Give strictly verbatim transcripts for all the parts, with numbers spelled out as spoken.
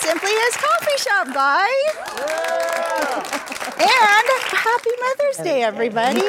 Simply As Coffee Shop, guys. And happy Mother's Day, everybody.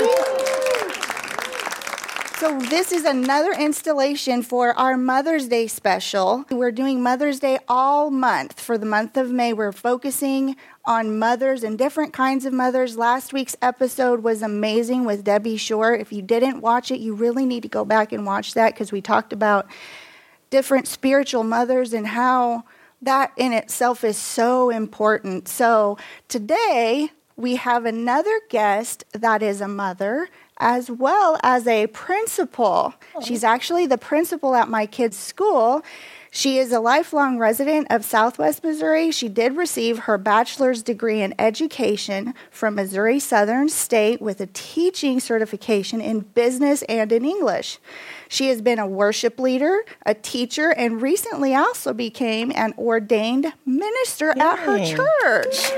So this is another installation for our Mother's Day special. We're doing Mother's Day all month. For the month of May, we're focusing on mothers and different kinds of mothers. Last week's episode was amazing with Debbie Shore. If you didn't watch it, you really need to go back and watch that because we talked about different spiritual mothers and how that in itself is so important. So today we have another guest that is a mother as well as a principal. Oh. She's actually the principal at my kids' school. She is a lifelong resident of Southwest Missouri. She did receive her bachelor's degree in education from Missouri Southern State with a teaching certification in business and in English. She has been a worship leader, a teacher, and recently also became an ordained minister Yay. At her church.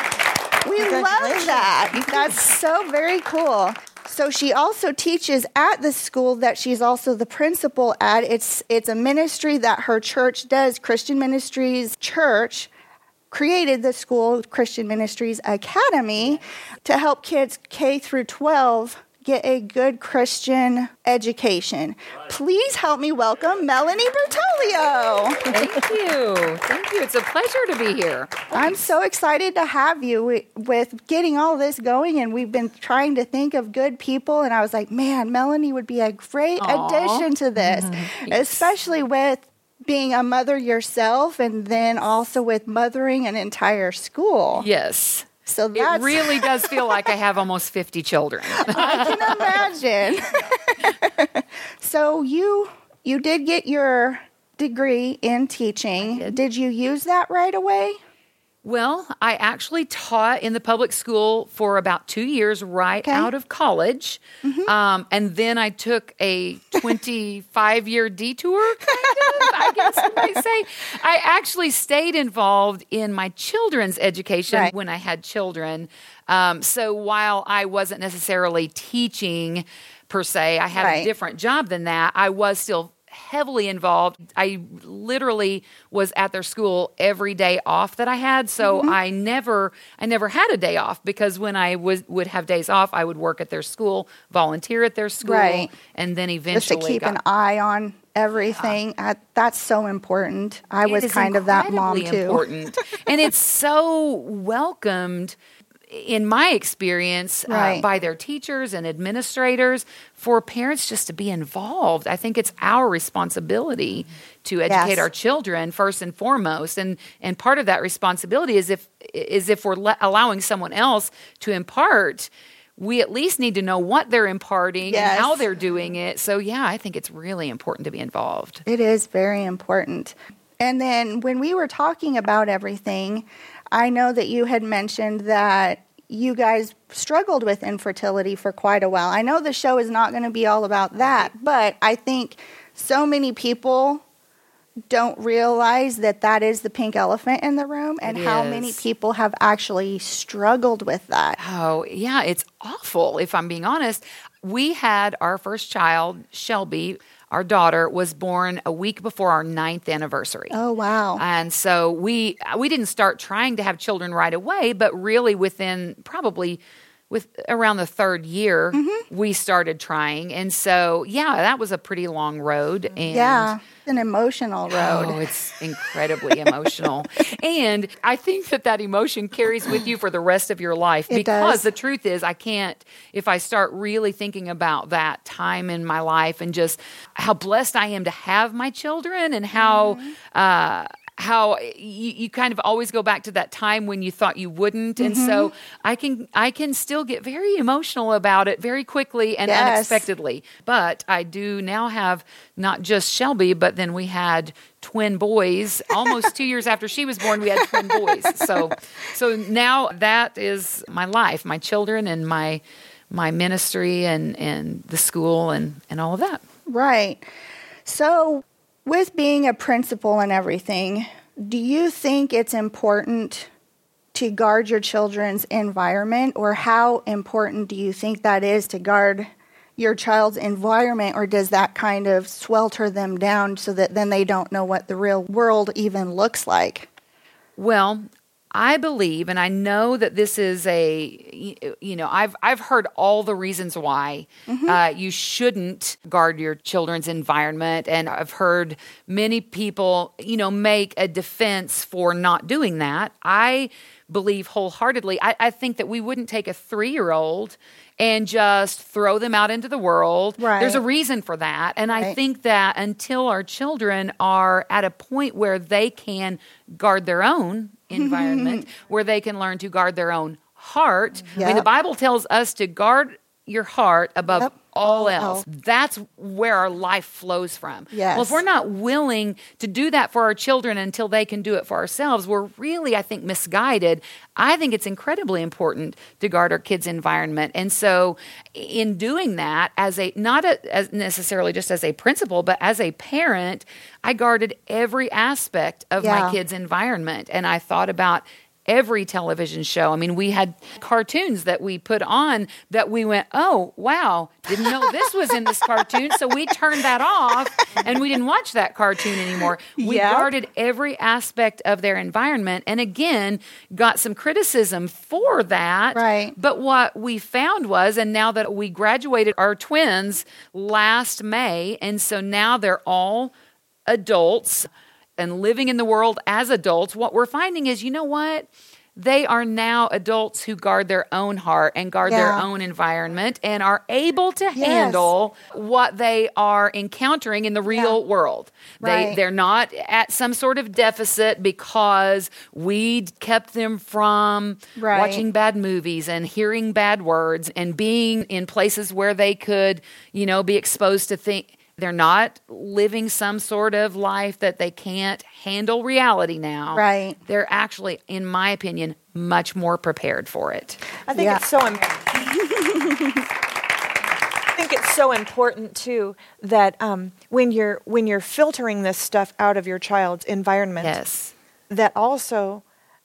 We love that. That's so very cool. So she also teaches at the school that she's also the principal at. It's it's a ministry that her church does. Christian Ministries Church created the school, Christian Ministries Academy, to help kids K through twelve get a good Christian education. Please help me welcome Melanie Bertoglio. Thank you. Thank you. It's a pleasure to be here. I'm so excited to have you with getting all this going, and we've been trying to think of good people, and I was like, man, Melanie would be a great Aww. Addition to this, mm-hmm. especially with being a mother yourself and then also with mothering an entire school. Yes. So that's, it really does feel like I have almost fifty children. I can imagine. So you you did get your degree in teaching. Did. did you use that right away? Well, I actually taught in the public school for about two years right okay. out of college. Mm-hmm. Um, and then I took a twenty-five-year detour, kind of, I guess you might say. I actually stayed involved in my children's education right. when I had children. Um, so while I wasn't necessarily teaching per se, I had right. a different job than that, I was still heavily involved. I literally was at their school every day off that I had. So mm-hmm. I never, I never had a day off because when I was, would have days off, I would work at their school, volunteer at their school, right. and then eventually just to keep got, an eye on everything. Yeah. I, that's so important. I it was kind of that mom too. Important. And it's so welcomed in my experience, right. uh, by their teachers and administrators, for parents just to be involved. I think it's our responsibility to educate yes. our children first and foremost, and and part of that responsibility is if is if we're le- allowing someone else to impart, we at least need to know what they're imparting yes. and how they're doing it. So yeah, I think it's really important to be involved. It is very important. And then when we were talking about everything, I know that you had mentioned that you guys struggled with infertility for quite a while. I know the show is not going to be all about that, but I think so many people don't realize that that is the pink elephant in the room and how many people have actually struggled with that. Oh, yeah, it's awful, if I'm being honest. We had our first child, Shelby. Our daughter was born a week before our ninth anniversary. Oh, wow. And so we we didn't start trying to have children right away, but really within probably with around the third year, mm-hmm. we started trying. And so, yeah, that was a pretty long road. And yeah, an emotional road. Oh, it's incredibly emotional. And I think that that emotion carries with you for the rest of your life. It because does. The truth is, I can't, if I start really thinking about that time in my life and just how blessed I am to have my children and how, mm-hmm. uh, how you, you kind of always go back to that time when you thought you wouldn't. Mm-hmm. And so I can I can still get very emotional about it very quickly and yes. unexpectedly. But I do now have not just Shelby, but then we had twin boys. Almost two years after she was born, we had twin boys. So so now that is my life, my children and my my ministry and, and the school and, and all of that. Right. So with being a principal and everything, do you think it's important to guard your children's environment, or how important do you think that is to guard your child's environment, or does that kind of swelter them down so that then they don't know what the real world even looks like? Well, I believe, and I know that this is a, you know, I've I've heard all the reasons why mm-hmm. uh, you shouldn't guard your children's environment, and I've heard many people, you know, make a defense for not doing that. I believe wholeheartedly. I, I think that we wouldn't take a three-year-old and just throw them out into the world. Right. There's a reason for that. And right. I think that until our children are at a point where they can guard their own environment, where they can learn to guard their own heart. Yep. I mean, the Bible tells us to guard your heart above yep. all else. Oh. That's where our life flows from. Yes. Well, if we're not willing to do that for our children until they can do it for ourselves, we're really, I think, misguided. I think it's incredibly important to guard our kids' environment. And so in doing that, as a not a, as necessarily just as a principal, but as a parent, I guarded every aspect of yeah. my kids' environment. And I thought about every television show. I mean, we had cartoons that we put on that we went, oh, wow, didn't know this was in this cartoon. So we turned that off and we didn't watch that cartoon anymore. We yep. guarded every aspect of their environment. And again, got some criticism for that. Right. But what we found was, and now that we graduated our twins last May, and so now they're all adults and living in the world as adults, what we're finding is, you know what? They are now adults who guard their own heart and guard yeah. their own environment and are able to yes. handle what they are encountering in the real yeah. world. Right. They, they're not at some sort of deficit because we kept them from right. watching bad movies and hearing bad words and being in places where they could, you know, be exposed to things. They're not living some sort of life that they can't handle reality now. Right. They're actually, in my opinion, much more prepared for it. I think yeah. it's so important. I think it's so important too that um, when you're when you're filtering this stuff out of your child's environment, yes. that also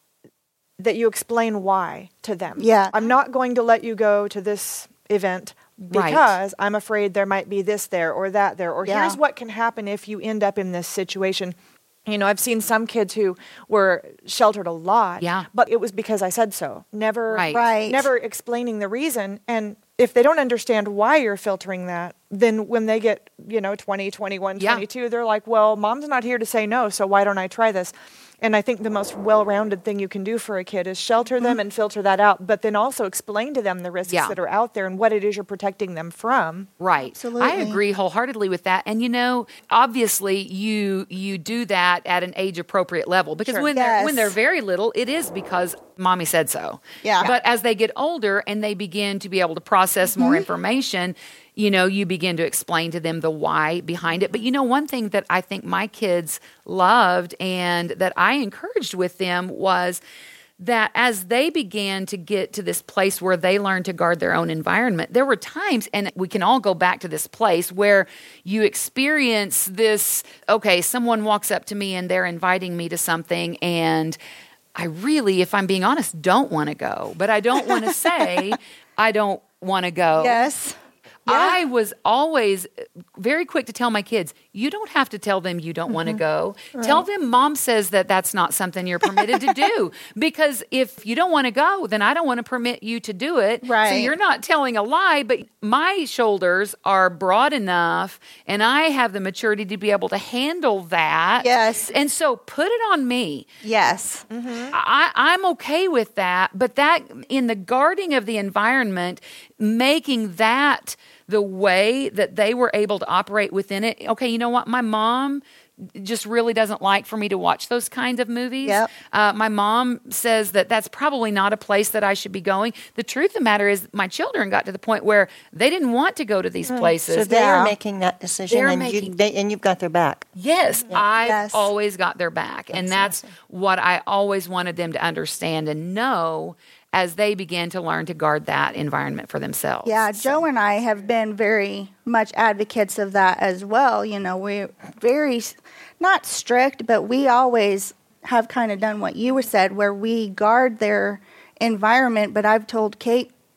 that you explain why to them. Yeah. I'm not going to let you go to this event because right. I'm afraid there might be this there or that there, or yeah. here's what can happen if you end up in this situation. You know, I've seen some kids who were sheltered a lot, yeah. but it was because I said so. Never, right. Right. never explaining the reason. And if they don't understand why you're filtering that, then when they get, you know, twenty, twenty-one, yeah. twenty-two, they're like, well, mom's not here to say no, so why don't I try this? And I think the most well-rounded thing you can do for a kid is shelter them mm-hmm. and filter that out, but then also explain to them the risks yeah. that are out there and what it is you're protecting them from. Right. Absolutely. I agree wholeheartedly with that. And, you know, obviously you you do that at an age-appropriate level because Sure. when, Yes. they're, when they're very little, it is because mommy said so. Yeah. But as they get older and they begin to be able to process mm-hmm. more information, you know, you begin to explain to them the why behind it. But, you know, one thing that I think my kids loved and that I encouraged with them was that as they began to get to this place where they learned to guard their own environment, there were times, and we can all go back to this place, where you experience this, okay, someone walks up to me and they're inviting me to something, and I really, if I'm being honest, don't want to go. But I don't want to say I don't want to go. Yes. Yeah. I was always very quick to tell my kids, you don't have to tell them you don't mm-hmm. want to go. Right. Tell them mom says that that's not something you're permitted to do. Because if you don't want to go, then I don't want to permit you to do it. Right. So you're not telling a lie, but my shoulders are broad enough and I have the maturity to be able to handle that. Yes. And so put it on me. Yes. Mm-hmm. I, I'm okay with that. But that in the guarding of the environment, making that the way that they were able to operate within it. Okay, you know what? My mom just really doesn't like for me to watch those kinds of movies. Yep. Uh, my mom says that that's probably not a place that I should be going. The truth of the matter is my children got to the point where they didn't want to go to these places. So they're Yeah. making that decision, They're and, making- you, they, and you've got their back. Yes, I've Yes. always got their back. And that's what I always wanted them to understand and know as they began to learn to guard that environment for themselves. Yeah, Joe and I have been very much advocates of that as well. You know, we're very, not strict, but we always have kind of done what you said, where we guard their environment. But I've told Kate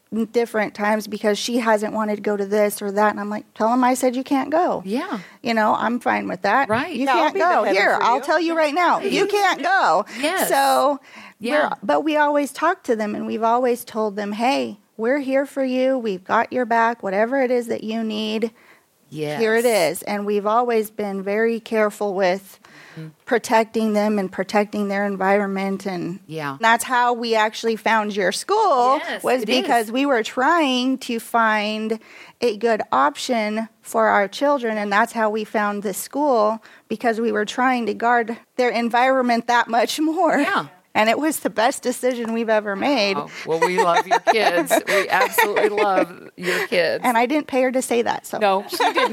different times because she hasn't wanted to go to this or that. And I'm like, tell them I said you can't go. Yeah. You know, I'm fine with that. Right. You Yeah, I'll can't be the go. heaven Here, for I'll you. tell you right now. You can't go. Yes. So, Yeah. we're, but we always talk to them, and we've always told them, hey, we're here for you. We've got your back. Whatever it is that you need, Yes. here it is. And we've always been very careful with mm-hmm. protecting them and protecting their environment. And yeah. that's how we actually found your school, yes, was because is. we were trying to find a good option for our children. And that's how we found this school, because we were trying to guard their environment that much more. Yeah. And it was the best decision we've ever made. Oh, well, we love your kids. We absolutely love your kids. And I didn't pay her to say that. So no, she didn't.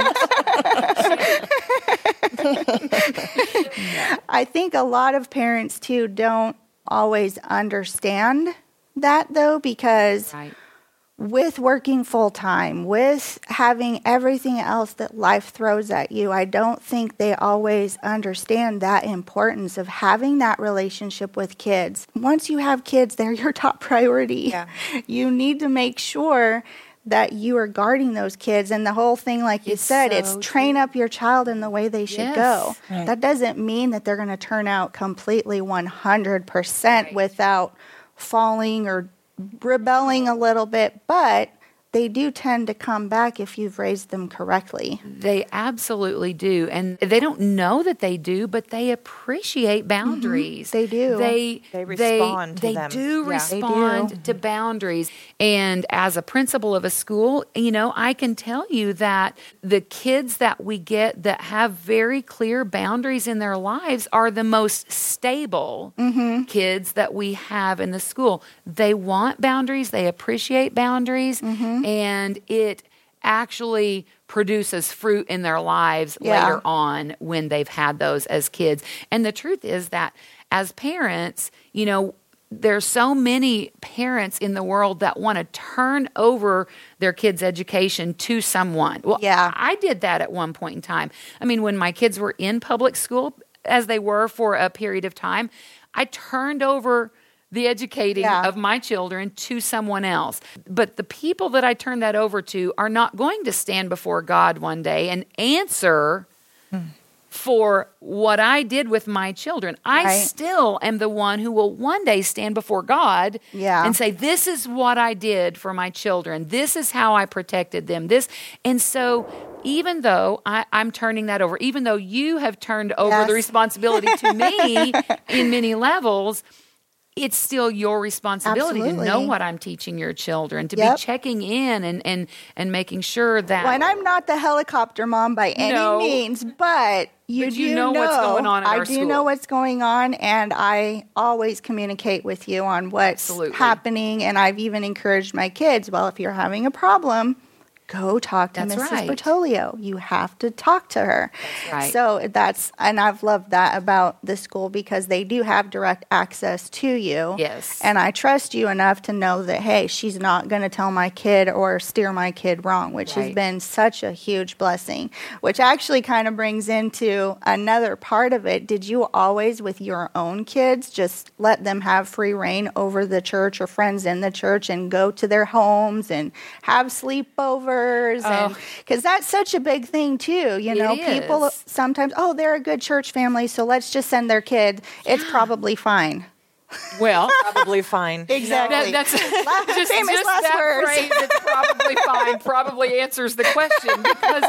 I think a lot of parents, too, don't always understand that, though, because right. with working full time, with having everything else that life throws at you, I don't think they always understand that importance of having that relationship with kids. Once you have kids, they're your top priority. Yeah. You need to make sure that you are guarding those kids. And the whole thing, like you It's said, so it's train up your child in the way they should Yes. go. Right. That doesn't mean that they're going to turn out completely one hundred percent Right. without falling or rebelling a little bit, but they do tend to come back if you've raised them correctly. They absolutely do. And they don't know that they do, but they appreciate boundaries. They do. They, They respond to they them. do Yeah. They respond do. to boundaries. And as a principal of a school, you know, I can tell you that the kids that we get that have very clear boundaries in their lives are the most stable Mm-hmm. kids that we have in the school. They want boundaries. They appreciate boundaries. Mm-hmm. And it actually produces fruit in their lives Yeah. later on when they've had those as kids. And the truth is that as parents, you know, there's so many parents in the world that want to turn over their kids' education to someone. Well, Yeah. I did that at one point in time. I mean, when my kids were in public school, as they were for a period of time, I turned over the educating Yeah. of my children to someone else. But the people that I turn that over to are not going to stand before God one day and answer Hmm. for what I did with my children. I Right. still am the one who will one day stand before God Yeah. and say, this is what I did for my children. This is how I protected them. This, and so even though I, I'm turning that over, even though you have turned over Yes. the responsibility to me in many levels, it's still your responsibility Absolutely. to know what I'm teaching your children, to Yep. be checking in and, and, and making sure that Well, and I'm not the helicopter mom by any No. means, but you But do you know what's going on at I our do school. know what's going on, and I always communicate with you on what's Absolutely. happening. And I've even encouraged my kids, well, if you're having a problem, go talk to That's Missus right. Bertolio. You have to talk to her. That's right. So that's, and I've loved that about the school because they do have direct access to you. Yes. And I trust you enough to know that, hey, she's not going to tell my kid or steer my kid wrong, which has Right. been such a huge blessing, which actually kind of brings into another part of it. Did you always, with your own kids, just let them have free reign over the church or friends in the church and go to their homes and have sleepovers? And because that's such a big thing too, you know, It people is. sometimes, oh, they're a good church family, so let's just send their kid. It's probably fine. well, Probably fine. Exactly. that, that's just, famous just last that words. phrase, it's probably fine, probably answers the question because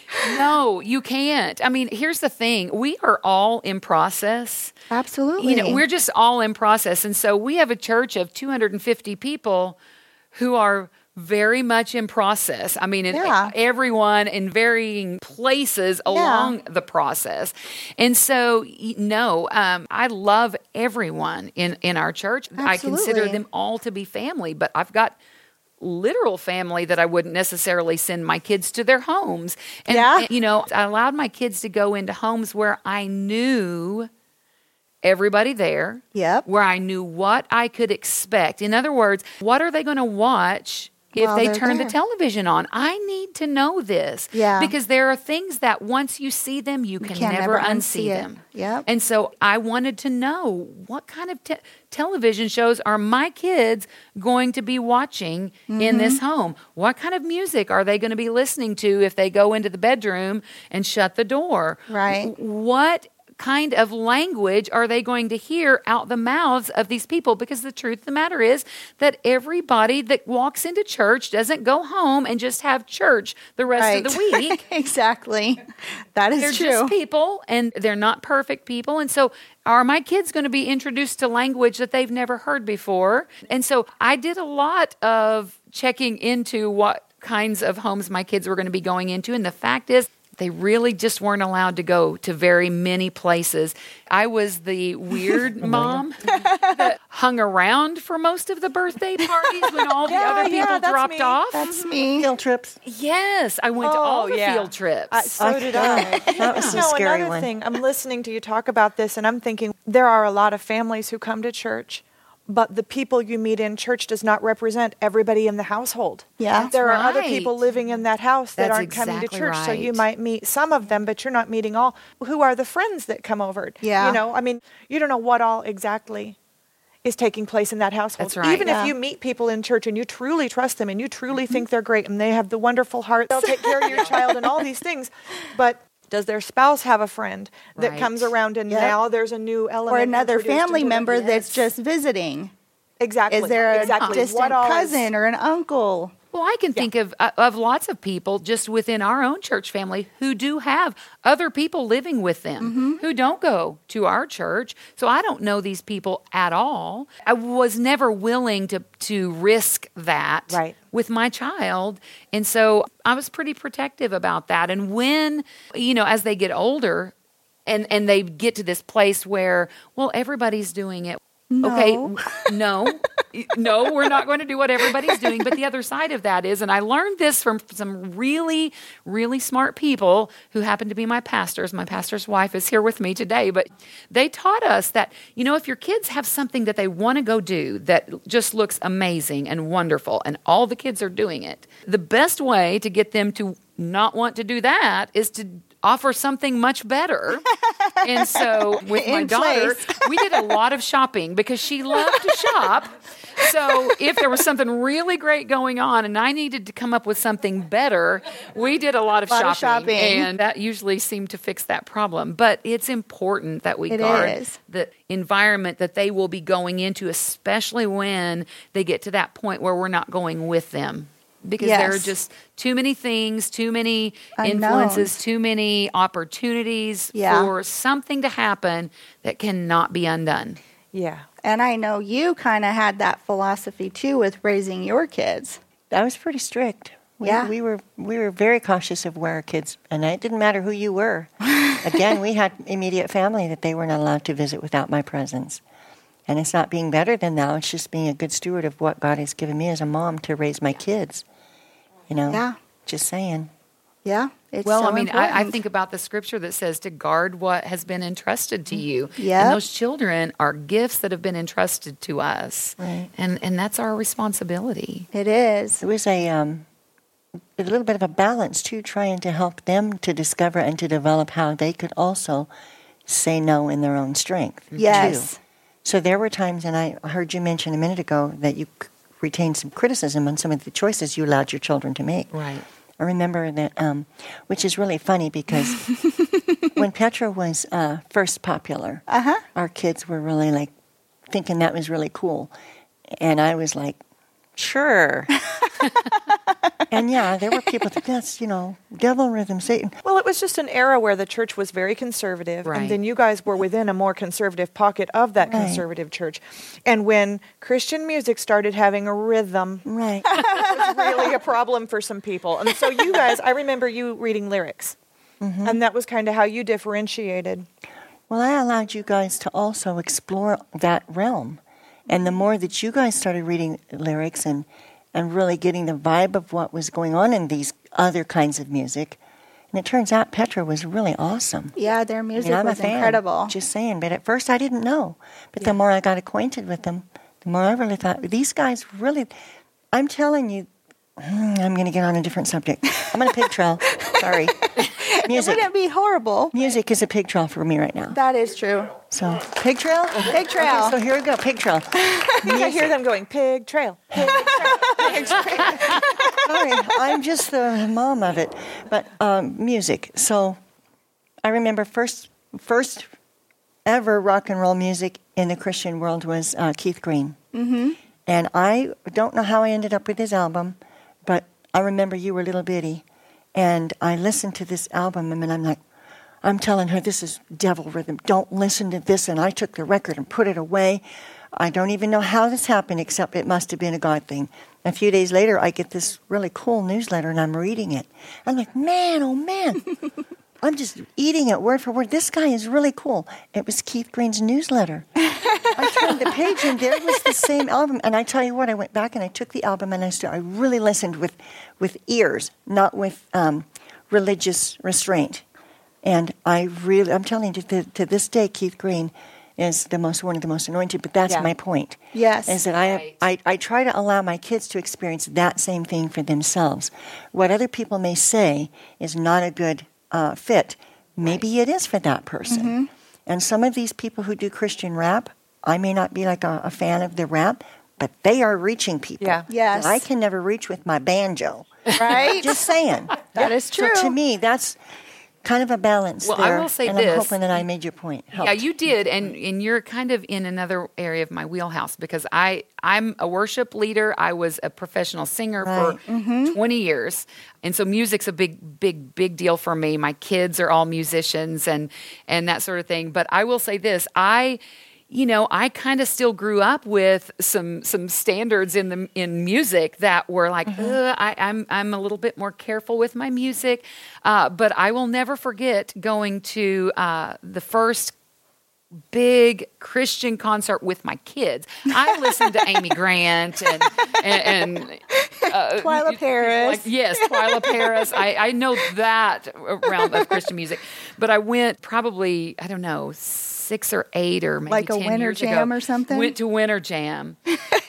no, you can't. I mean, here's the thing. We are all in process. Absolutely. You know, we're just all in process. And so we have a church of two hundred fifty people who are very much in process. I mean, in, Yeah. everyone in varying places along the process. And so, y- no, um, I love everyone in, in our church. I consider Absolutely. them all to be family, but I've got literal family that I wouldn't necessarily send my kids to their homes. And, Yeah. and, you know, I allowed my kids to go into homes where I knew everybody there, Yep. where I knew what I could expect. In other words, what are they going to watch if While they they're turn there. the television on. I need to know this. Yeah. Because there are things that once you see them, you can can't never, never unsee unsee it. them. Yep. And so I wanted to know what kind of te- television shows are my kids going to be watching Mm-hmm. in this home? What kind of music are they going to be listening to if they go into the bedroom and shut the door? Right. What kind of language are they going to hear out the mouths of these people? Because the truth of the matter is that everybody that walks into church doesn't go home and just have church the rest Right. of the week. Exactly. That is They're true. just people, and they're not perfect people. And so are my kids going to be introduced to language that they've never heard before? And so I did a lot of checking into what kinds of homes my kids were going to be going into. And the fact is, they really just weren't allowed to go to very many places. I was the weird mom that hung around for most of the birthday parties when all the Yeah, other people yeah, that's dropped me. off. That's me. Field trips. Yes, I went to all the yeah. field trips. Uh, so Okay. did I. That was a No, scary another one. thing, I'm listening to you talk about this, and I'm thinking there are a lot of families who come to church, but the people you meet in church does not represent everybody in the household. Yeah. That's there are other right. people living in that house that That's aren't coming to exactly church, so you right. might meet some of them, but you're not meeting all. Who are the friends that come over? Yeah. You know, I mean, you don't know what all exactly is taking place in that household. That's right. Even Yeah. if you meet people in church and you truly trust them and you truly think they're great and they have the wonderful heart, they'll take care of your child and all these things, but does their spouse have a friend that Right. comes around and Yep. now there's a new element Or another introduced family into the- member that's Yes. just visiting. exactly Is there a exactly distant What all is- cousin or an uncle? Well, I can think of uh, of lots of people just within our own church family who do have other people living with them who don't go to our church. So I don't know these people at all. I was never willing to to risk that Right. with my child. And so I was pretty protective about that. And when, you know, as they get older and and they get to this place where, well, everybody's doing it. No. Okay, no, no, we're not going to do what everybody's doing. But the other side of that is, and I learned this from some really, really smart people who happen to be my pastors. My pastor's wife is here with me today, but they taught us that, you know, if your kids have something that they want to go do that just looks amazing and wonderful, and all the kids are doing it, the best way to get them to not want to do that is to offer something much better. And so with my In daughter, place. we did a lot of shopping because she loved to shop. So if there was something really great going on and I needed to come up with something better, we did a lot of, Lot shopping, of shopping. And that usually seemed to fix that problem. But it's important that we It guard is. the environment that they will be going into, especially when they get to that point where we're not going with them. Because there are Yes. just too many things, too many Unknowns. influences, too many opportunities Yeah. for something to happen that cannot be undone. yeah And I know you kind of had that philosophy too with raising your kids. I was pretty strict. We, Yeah. we were we were very cautious of where our kids, and it didn't matter who you were. Again, we had immediate family that they were not allowed to visit without my presence. And it's not being better than now. It's just being a good steward of what God has given me as a mom to raise my kids. You know, Yeah. just saying. Yeah. It's Well, so I mean, I, I important. think about the scripture that says to guard what has been entrusted to you. Yep. And those children are gifts that have been entrusted to us. Right. And and that's our responsibility. It is. It was a um, a little bit of a balance too, trying to help them to discover and to develop how they could also say no in their own strength. Yes. Too. So there were times, and I heard you mention a minute ago that you c- retained some criticism on some of the choices you allowed your children to make. Right. I remember that, um, which is really funny because when Petra was uh, first popular, Uh-huh. our kids were really like thinking that was really cool. And I was like, sure. And yeah, there were people that that's, you know, devil rhythm, Satan. Well, it was just an era where the church was very conservative, Right. and then you guys were within a more conservative pocket of that Right. conservative church. And when Christian music started having a rhythm, Right. it was really a problem for some people. And so you guys, I remember you reading lyrics, and that was kind of how you differentiated. Well, I allowed you guys to also explore that realm. And the more that you guys started reading lyrics and, and really getting the vibe of what was going on in these other kinds of music, and it turns out Petra was really awesome. Yeah, their I music mean, I'm was a fan, incredible. just saying. But at first I didn't know. But the more I got acquainted with them, the more I really thought, these guys really, I'm telling you, mm, I'm going to get on a different subject. I'm on a pig trail. Sorry. Music. It wouldn't be horrible. Music is a pig trail for me right now. That is true. So, pig trail? Pig trail. Okay, so here we go, pig trail. I think I hear them going, pig trail, pig trail, pig trail. Sorry, I'm just the mom of it. But um, music. So, I remember first, first ever rock and roll music in the Christian world was uh, Keith Green. Mm-hmm. And I don't know how I ended up with his album, but I remember you were little bitty. And I listened to this album, and I'm like, I'm telling her, this is devil rhythm. Don't listen to this. And I took the record and put it away. I don't even know how this happened, except it must have been a God thing. A few days later, I get this really cool newsletter, and I'm reading it. I'm like, man, oh, man. I'm just eating it word for word. This guy is really cool. It was Keith Green's newsletter. I turned the page, and there was the same album. And I tell you what, I went back, and I took the album, and I started, I really listened with, with ears, not with um, religious restraint. And I really, I'm telling you, to, to this day, Keith Green is the most, one of the most anointed. But that's yeah. my point. Yes. Is that I, Right. I, I try to allow my kids to experience that same thing for themselves. What other people may say is not a good uh, fit. Maybe it is for that person. Mm-hmm. And some of these people who do Christian rap, I may not be like a, a fan of the rap, but they are reaching people. Yeah. Yes. that I can never reach with my banjo. Right? Just saying. That is true. So to me, that's kind of a balance Well, I there. will say and this. I'm hoping that I made your point. Yeah, you did, and and you're kind of in another area of my wheelhouse because I I'm a worship leader. I was a professional singer Right. for mm-hmm. twenty years, and so music's a big big big deal for me. My kids are all musicians and and that sort of thing. But I will say this, I. You know, I kind of still grew up with some some standards in the in music that were like, mm-hmm. Ugh, I, I'm I'm a little bit more careful with my music, uh, but I will never forget going to uh, the first big Christian concert with my kids. I listened to Amy Grant and and, and uh, Twyla Paris. Like, yes, Twyla Paris. I, I know that realm of Christian music, but I went probably I don't know. six or eight or maybe like a ten Winter years Jam ago, or something? Went to Winter Jam.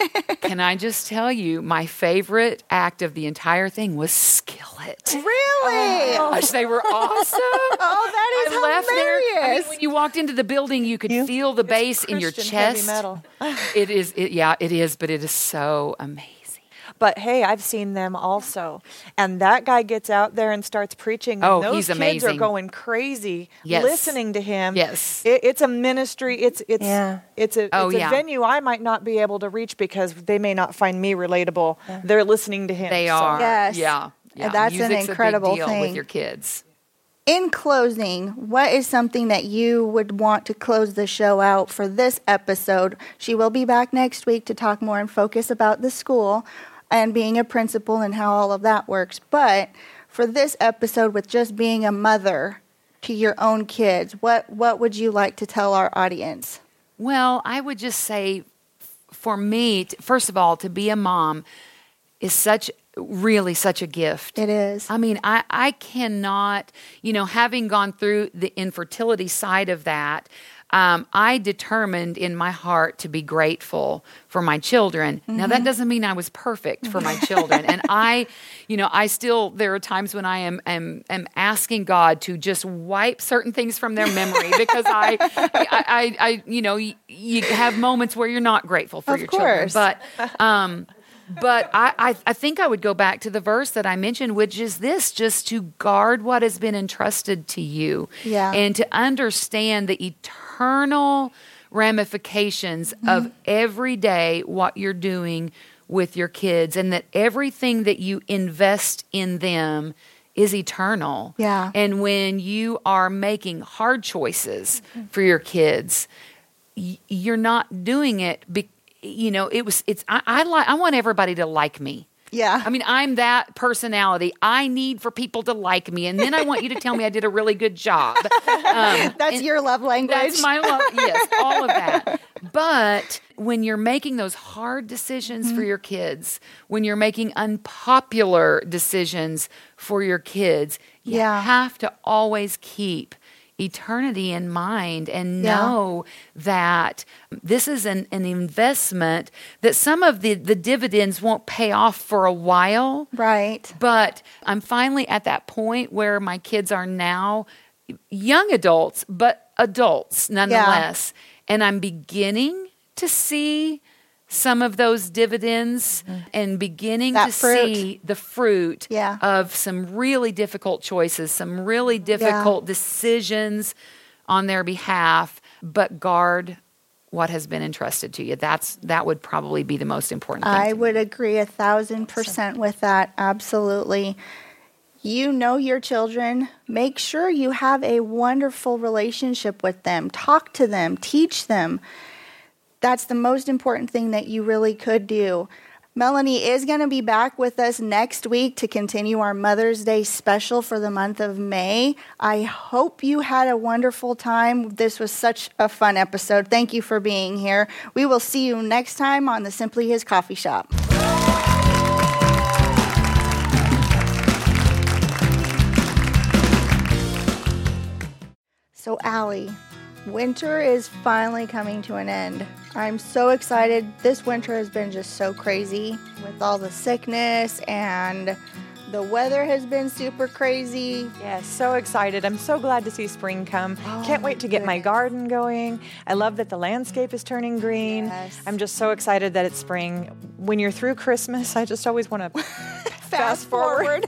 Can I just tell you, my favorite act of the entire thing was Skillet. Really? Oh, gosh, they were awesome. Oh, that is I left there. I hilarious. mean, when you walked into the building, you could You? feel the bass in your Christian heavy chest. metal. It is, it, yeah, it is, but it is so amazing. But hey, I've seen them also. And that guy gets out there and starts preaching. And Oh, those he's kids amazing. are going crazy Yes. listening to him. Yes. It, it's a ministry. It's it's Yeah. it's a Oh, it's a yeah. venue I might not be able to reach because they may not find me relatable. They're listening to him. They so- are. Yes. Yeah. yeah. And that's an Music's a big incredible deal thing. with your kids. In closing, what is something that you would want to close the show out for this episode? She will be back next week to talk more and focus about the school and being a principal and how all of that works. But for this episode, with just being a mother to your own kids, what, what would you like to tell our audience? Well, I would just say, for me, t- first of all, to be a mom is such, really such a gift. It is. I mean, I, I cannot, you know, having gone through the infertility side of that, um, I determined in my heart to be grateful for my children. Mm-hmm. Now, that doesn't mean I was perfect for my children. And I, you know, I still, there are times when I am, am, am asking God to just wipe certain things from their memory because I, I, I, I you know, you, you have moments where you're not grateful for Of your course. children. But, um, But I, I, I think I would go back to the verse that I mentioned, which is this, just to guard what has been entrusted to you. Yeah. And to understand the eternal ramifications mm-hmm. of every day what you're doing with your kids, and that everything that you invest in them is eternal. Yeah. And when you are making hard choices mm-hmm. for your kids, y- you're not doing it because you know, it was, it's, I, I like, I want everybody to like me. Yeah. I mean, I'm that personality. I need for people to like me. And then I want you to tell me I did a really good job. Um, that's your love language. That's my love. Yes, all of that. But when you're making those hard decisions mm-hmm. for your kids, when you're making unpopular decisions for your kids, you Yeah. have to always keep eternity in mind and Yeah. know that this is an, an investment that some of the, the dividends won't pay off for a while. Right. But I'm finally at that point where my kids are now young adults, but adults nonetheless. Yeah. And I'm beginning to see some of those dividends mm-hmm. and beginning that to fruit. see the fruit yeah. of some really difficult choices, some really difficult yeah. decisions on their behalf, but guard what has been entrusted to you. That's that would probably be the most important thing. I would agree a thousand percent with that. Absolutely. You know your children. Make sure you have a wonderful relationship with them. Talk to them. Teach them. That's the most important thing that you really could do. Melanie is going to be back with us next week to continue our Mother's Day special for the month of May. I hope you had a wonderful time. This was such a fun episode. Thank you for being here. We will see you next time on the Simply His Coffee Shop. So, Allie, winter is finally coming to an end. I'm so excited. This winter has been just so crazy with all the sickness, and the weather has been super crazy. Yes, so excited. I'm so glad to see spring come. Oh, Can't wait to get goodness. my garden going. I love that the landscape is turning green. Yes. I'm just so excited that it's spring. When you're through Christmas, I just always want to fast forward.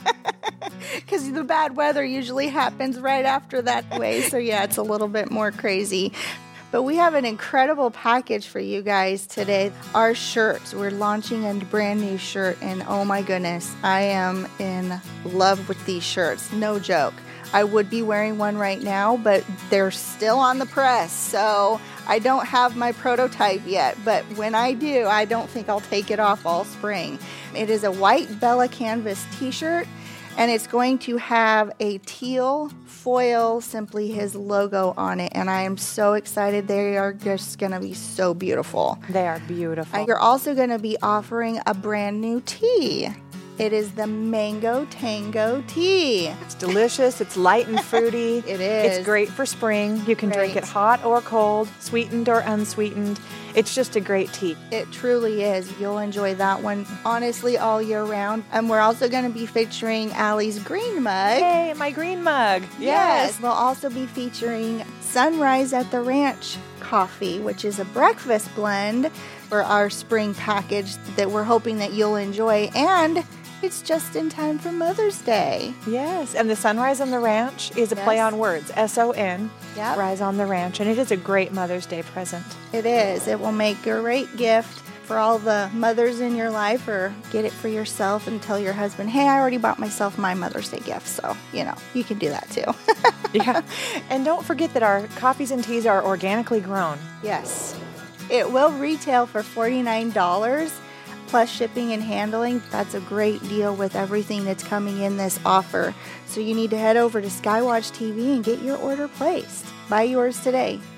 Because the bad weather usually happens right after that way. So, yeah, it's a little bit more crazy. But we have an incredible package for you guys today. Our shirts. We're launching a brand new shirt. And, oh, my goodness, I am in love with these shirts. No joke. I would be wearing one right now, but they're still on the press. So I don't have my prototype yet. But when I do, I don't think I'll take it off all spring. It is a white Bella Canvas t-shirt. And it's going to have a teal foil Simply His logo on it. And I am so excited. They are just going to be so beautiful. They are beautiful. You're also going to be offering a brand new tea. It is the Mango Tango tea. It's delicious. It's light and fruity. It is. It's great for spring. You can Great. drink it hot or cold, sweetened or unsweetened. It's just a great tea. It truly is. You'll enjoy that one, honestly, all year round. And we're also going to be featuring Allie's green mug. Hey, my green mug. Yes. Yes. We'll also be featuring Sunrise at the Ranch coffee, which is a breakfast blend for our spring package that we're hoping that you'll enjoy. And it's just in time for Mother's Day. Yes, and the Sunrise on the Ranch is a Yes. play on words, S O N, Yep. Rise on the Ranch, and it is a great Mother's Day present. It is. It will make a great gift for all the mothers in your life, or get it for yourself and tell your husband, hey, I already bought myself my Mother's Day gift. So, you know, you can do that too. Yeah, and don't forget that our coffees and teas are organically grown. Yes. It will retail for forty-nine dollars plus shipping and handling. That's a great deal with everything that's coming in this offer. So you need to head over to Skywatch T V and get your order placed. Buy yours today.